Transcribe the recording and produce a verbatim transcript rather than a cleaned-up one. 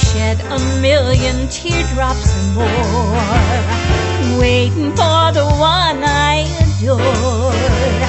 shed a million teardrops or more, waiting for the one I adore.